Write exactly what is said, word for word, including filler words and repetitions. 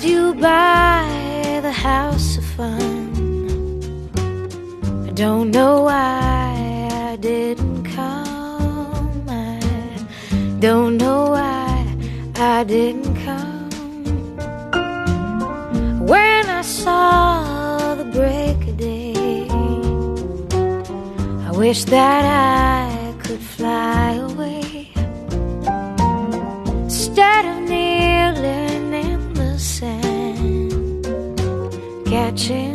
passed you by the house of fun. I don't know why I didn't come. I don't know why I didn't come. When I saw the break of day, I wish that I could fly away instead of kneeling in the sand, catching